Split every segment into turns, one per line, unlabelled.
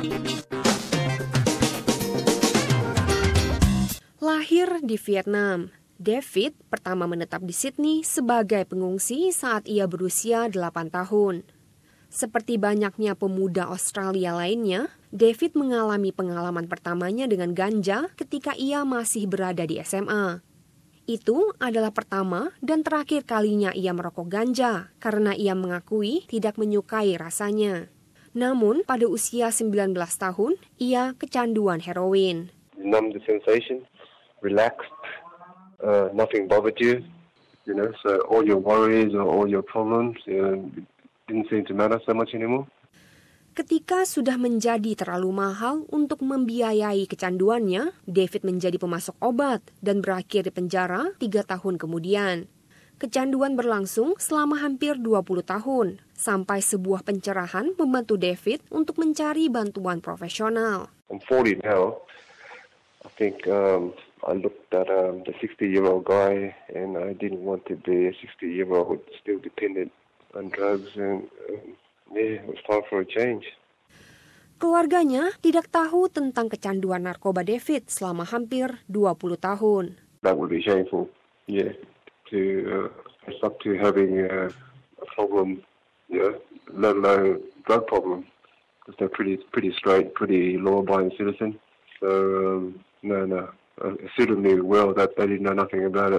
Lahir di Vietnam, David pertama menetap di Sydney sebagai pengungsi saat ia berusia 8 tahun. Seperti banyaknya pemuda Australia lainnya, David mengalami pengalaman pertamanya dengan ganja ketika ia masih berada di SMA. Itu adalah pertama dan terakhir kalinya ia merokok ganja karena ia mengakui tidak menyukai rasanya. Namun pada usia 19 tahun, ia kecanduan heroin.
Numb the sensation, relaxed, nothing bothered you, so all your worries or all your problems didn't seem to matter so much anymore.
Ketika sudah menjadi terlalu mahal untuk membiayai kecanduannya, David menjadi pemasok obat dan berakhir di penjara 3 tahun kemudian. Kecanduan berlangsung selama hampir 20 tahun, sampai sebuah pencerahan membantu David untuk mencari bantuan profesional.
I'm 40 now. I think I looked at the 60-year-old guy and I didn't want to be a 60-year-old still dependent on drugs and it was time for a change.
Keluarganya tidak tahu tentang kecanduan narkoba David selama hampir 20 tahun.
That would be shameful, to stuck to having a problem, let alone drug problem, because they're pretty straight, pretty law-abiding citizen. So no. It suited me well that they didn't know nothing about it.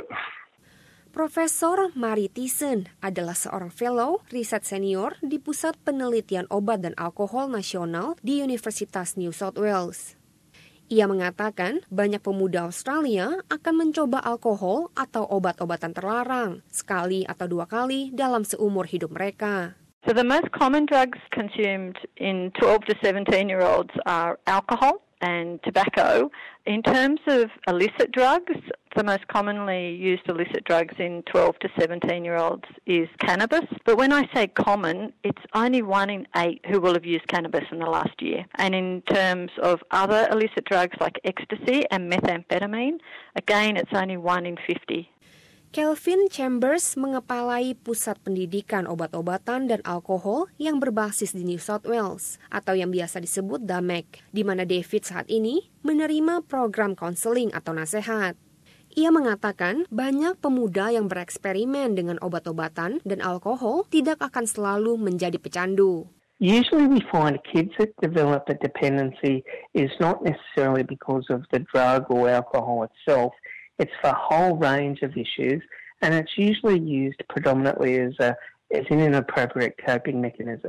Profesor Mary Thiessen adalah seorang fellow riset senior di Pusat Penelitian Obat dan Alkohol Nasional di Universitas New South Wales. Ia mengatakan banyak pemuda Australia akan mencoba alkohol atau obat-obatan terlarang sekali atau 2 kali dalam seumur hidup mereka.
So the most common drugs consumed in 12 to 17-year-olds are alcohol and tobacco. In terms of illicit drugs, the most commonly used illicit drugs in 12 to 17-year-olds is cannabis. But when I say common, it's only 1 in 8 who will have used cannabis in the last year. And in terms of other illicit drugs like ecstasy and methamphetamine, again, it's only 1 in 50.
Kelvin Chambers mengepalai Pusat Pendidikan Obat-obatan dan Alkohol yang berbasis di New South Wales atau yang biasa disebut DAMEC, di mana David saat ini menerima program konseling atau nasihat. Ia mengatakan banyak pemuda yang bereksperimen dengan obat-obatan dan alkohol tidak akan selalu menjadi pecandu.
Usually we find kids that develop a dependency is not necessarily because of the drug or alcohol itself. It's for a whole range of issues, and it's usually used predominantly as an inappropriate coping mechanism.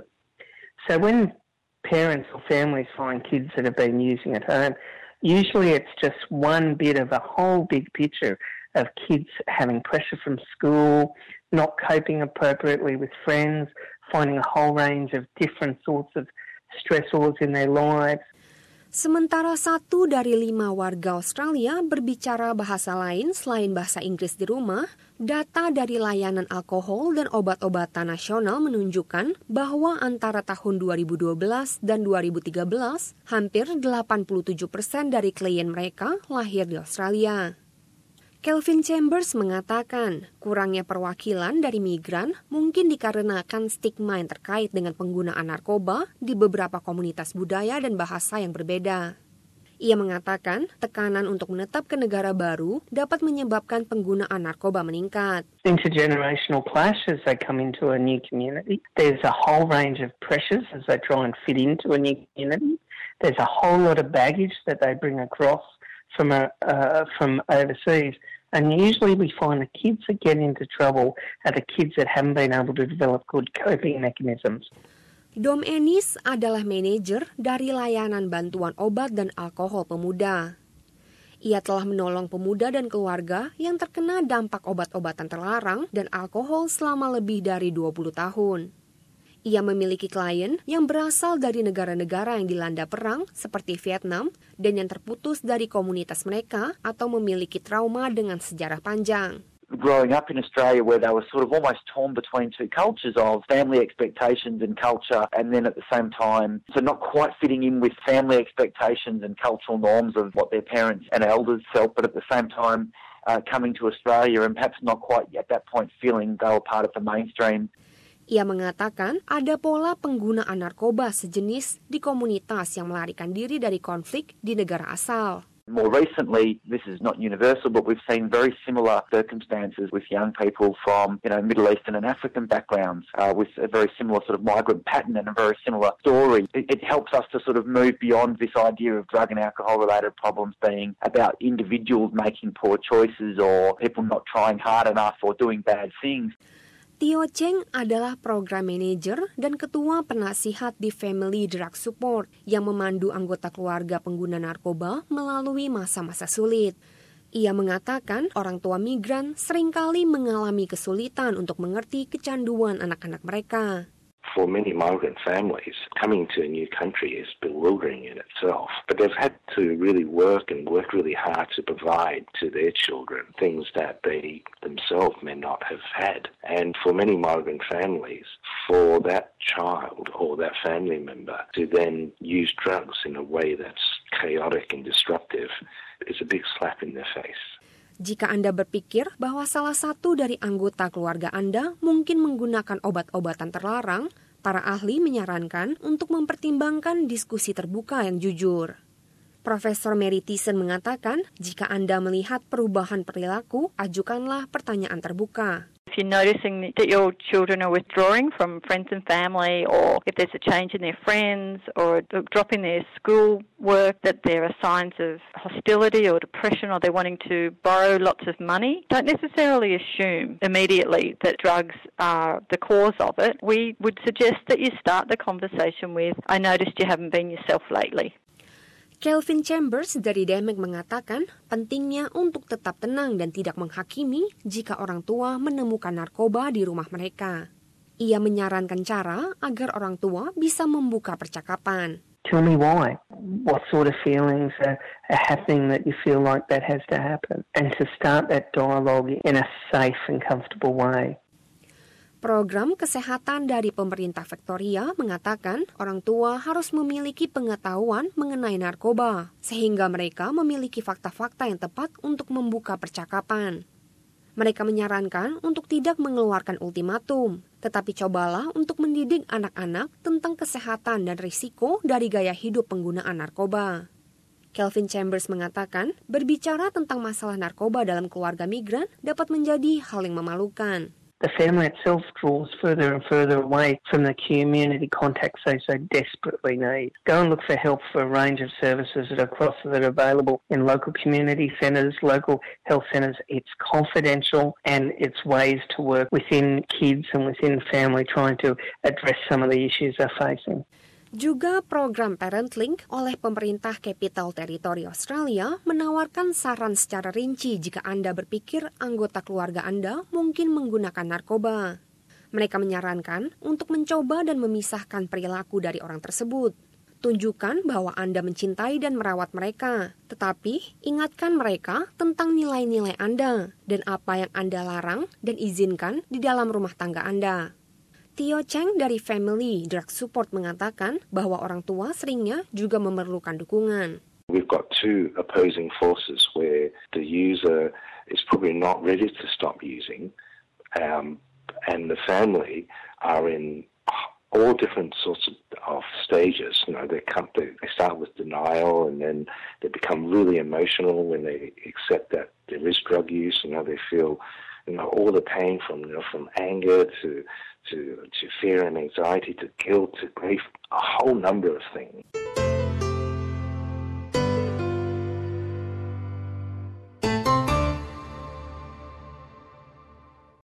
So when parents or families find kids that have been using at home, usually it's just one bit of a whole big picture of kids having pressure from school, not coping appropriately with friends, finding a whole range of different sorts of stressors in their lives.
Sementara 1 dari 5 warga Australia berbicara bahasa lain selain bahasa Inggris di rumah, data dari layanan alkohol dan obat-obatan nasional menunjukkan bahwa antara tahun 2012 dan 2013, hampir 87% dari klien mereka lahir di Australia. Kelvin Chambers mengatakan kurangnya perwakilan dari migran mungkin dikarenakan stigma yang terkait dengan penggunaan narkoba di beberapa komunitas budaya dan bahasa yang berbeda. Ia mengatakan tekanan untuk menetap ke negara baru dapat menyebabkan penggunaan narkoba meningkat.
Intergenerational clash as they come into a new community. There's a whole range of pressures as they try and fit into a new community. There's a whole lot of baggage that they bring across from overseas. And usually we find the kids that get into trouble are the kids that haven't been able to develop good coping mechanisms.
Dom Ennis adalah manajer dari layanan bantuan obat dan alkohol pemuda. Ia telah menolong pemuda dan keluarga yang terkena dampak obat-obatan terlarang dan alkohol selama lebih dari 20 tahun. Ia memiliki klien yang berasal dari negara-negara yang dilanda perang seperti Vietnam dan yang terputus dari komunitas mereka atau memiliki trauma dengan sejarah panjang.
Growing up in Australia where they were sort of almost torn between two cultures of family expectations and culture, and then at the same time, so not quite fitting in with family expectations and cultural norms of what their parents and elders felt, but at the same time coming to Australia and perhaps not quite at that point feeling they were part of the mainstream.
Ia mengatakan ada pola penggunaan narkoba sejenis di komunitas yang melarikan diri dari konflik di negara asal.
More recently, this is not universal, but we've seen very similar circumstances with young people from, Middle Eastern and African backgrounds, with a very similar sort of migrant pattern and a very similar story. It helps us to sort of move beyond this idea of drug and alcohol-related problems being about individuals making poor choices or people not trying hard enough or doing bad things.
Tio Cheng adalah program manager dan ketua penasihat di Family Drug Support yang memandu anggota keluarga pengguna narkoba melalui masa-masa sulit. Ia mengatakan orang tua migran seringkali mengalami kesulitan untuk mengerti kecanduan anak-anak mereka.
For many migrant families, coming to a new country is bewildering in itself. But they've had to really work really hard to provide to their children things that they themselves may not have had. And for many migrant families, for that child or that family member to then use drugs in a way that's chaotic and disruptive is a big slap in their face.
Jika Anda berpikir bahwa salah satu dari anggota keluarga Anda mungkin menggunakan obat-obatan terlarang, para ahli menyarankan untuk mempertimbangkan diskusi terbuka yang jujur. Profesor Mary Thiessen mengatakan, jika Anda melihat perubahan perilaku, ajukanlah pertanyaan terbuka.
If you're noticing that your children are withdrawing from friends and family, or if there's a change in their friends or a drop in their school work, that there are signs of hostility or depression, or they're wanting to borrow lots of money, don't necessarily assume immediately that drugs are the cause of it. We would suggest that you start the conversation with, I noticed you haven't been yourself lately.
Kelvin Chambers dari DMEC mengatakan pentingnya untuk tetap tenang dan tidak menghakimi jika orang tua menemukan narkoba di rumah mereka. Ia menyarankan cara agar orang tua bisa membuka percakapan.
Tell me why. What sort of feelings are happening that you feel like that has to happen? And to start that dialogue in a safe and comfortable way.
Program kesehatan dari pemerintah Victoria mengatakan orang tua harus memiliki pengetahuan mengenai narkoba, sehingga mereka memiliki fakta-fakta yang tepat untuk membuka percakapan. Mereka menyarankan untuk tidak mengeluarkan ultimatum, tetapi cobalah untuk mendidik anak-anak tentang kesehatan dan risiko dari gaya hidup penggunaan narkoba. Kelvin Chambers mengatakan, berbicara tentang masalah narkoba dalam keluarga migran dapat menjadi hal yang memalukan.
The family itself draws further and further away from the community contacts they so desperately need. Go and look for help for a range of services that are available in local community centres, local health centres. It's confidential and it's ways to work within kids and within family trying to address some of the issues they're facing.
Juga program ParentLink oleh pemerintah Capital Territory Australia menawarkan saran secara rinci jika Anda berpikir anggota keluarga Anda mungkin menggunakan narkoba. Mereka menyarankan untuk mencoba dan memisahkan perilaku dari orang tersebut. Tunjukkan bahwa Anda mencintai dan merawat mereka, tetapi ingatkan mereka tentang nilai-nilai Anda dan apa yang Anda larang dan izinkan di dalam rumah tangga Anda. Tio Cheng dari Family Drug Support mengatakan bahwa orang tua seringnya juga memerlukan dukungan.
We've got two opposing forces where the user is probably not ready to stop using, and the family are in all different sorts of stages. They start with denial, and then they become really emotional when they accept that there is drug use. They feel all the pain from anger to fear and anxiety to guilt to grief, a whole number of things.